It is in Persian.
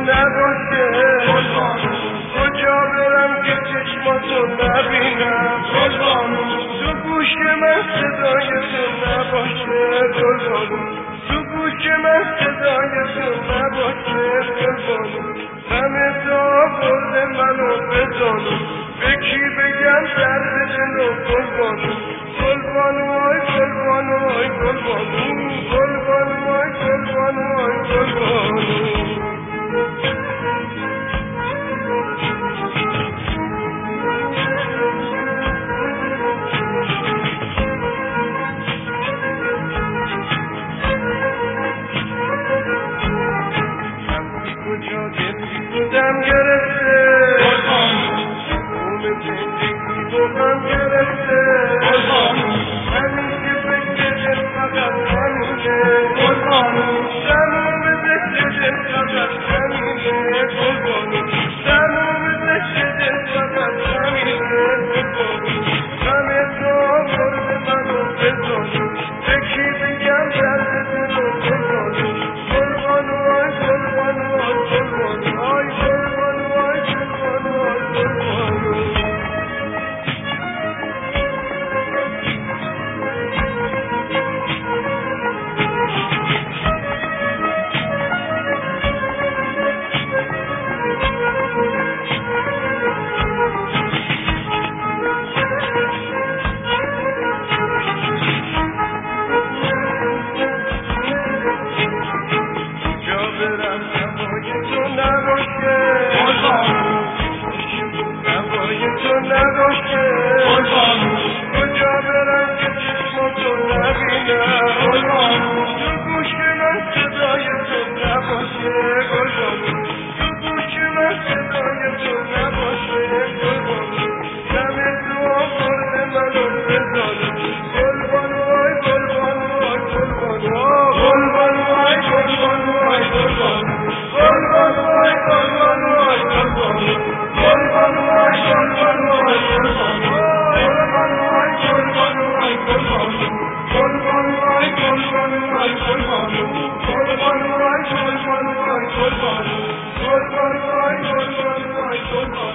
نباشه کجا برم که چشماتو نبینم تو گوش من صدای تو نباشه تو گوش من صدای تو نباشه همه تا برده منو بزانو به کی بگم درد دلو قربانو آی قربانو آی قربانو آی قربانو آی قربانو کجا دلی بودم گرفته سکون زندگی بودم گرفته همیشه فکر دل فقط همینه تموم ذکر دل فقط همینه تموم ذکر دل فقط همینه همه تا برد منو بزانو به کی بگم درد دلو قربانو آی قربانو آی قربانو آی قربانو آی قربانو کجا برم که چشماتو نبینم تو گوش من صدای تو نباشه تو گوش من صدای تو نباشه دم دعا برده منو بزانو قربانو آی قربانو آی قربانو آی قربانو آی قربانو آی قربانو آی قربانو قربانو آی قربانو آی قربانو قربان